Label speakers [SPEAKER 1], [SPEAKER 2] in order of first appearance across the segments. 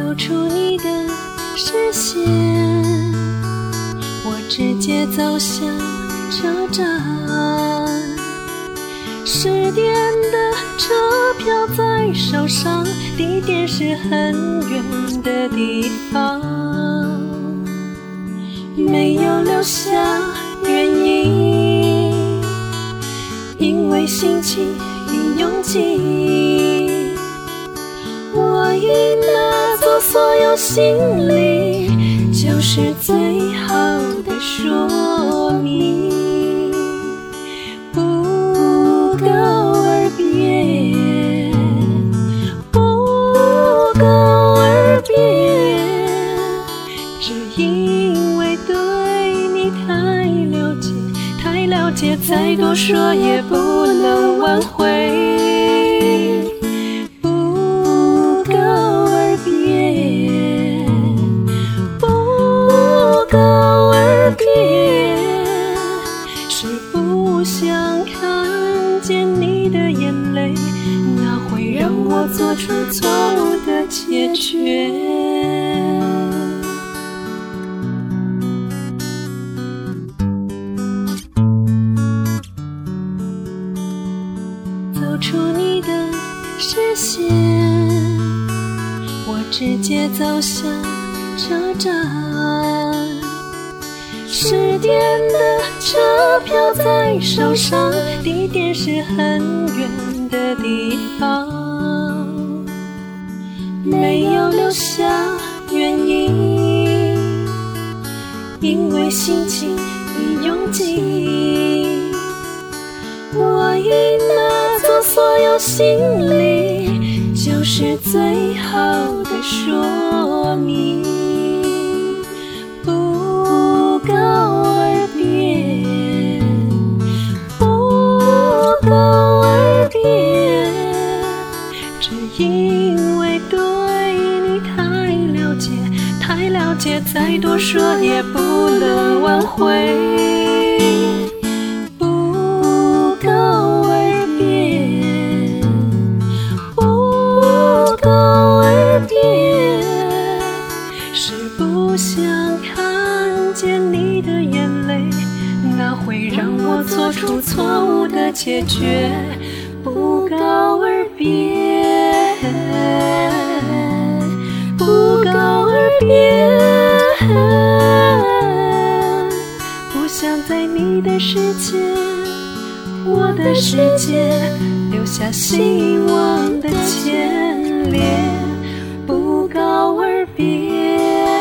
[SPEAKER 1] 走出你的视线，我直接走向车站。10点的车票在手上，地点是很远的地方，没有留下原因，因为心情已拥挤。我已拿走所有行李，就是最好的说明。不告而别，不告而别，只因为对你太了解，太了解，再多说也不能挽回。是不想看见你的眼泪，那会让我做出错误的解决。走出你的视线，我直接走向车站。10点的车票在手上，地点是很远的地方，没有留下原因，因为心情已拥挤。我已拿走所有行李，就是最好的说明。不告而别，不告而别，只因为对你太了解，太了解，再多说也不能挽回。不告而别，不告而别，是不想看见你的眼泪，那会让我做出错误的解决。不告而别，不告而别，不想在你的世界，我的世界留下希望的牵连。不告而别，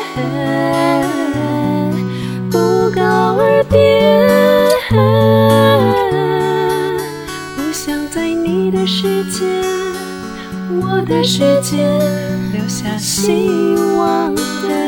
[SPEAKER 1] 不告而别，不想在你的世界，我的世界留下希望的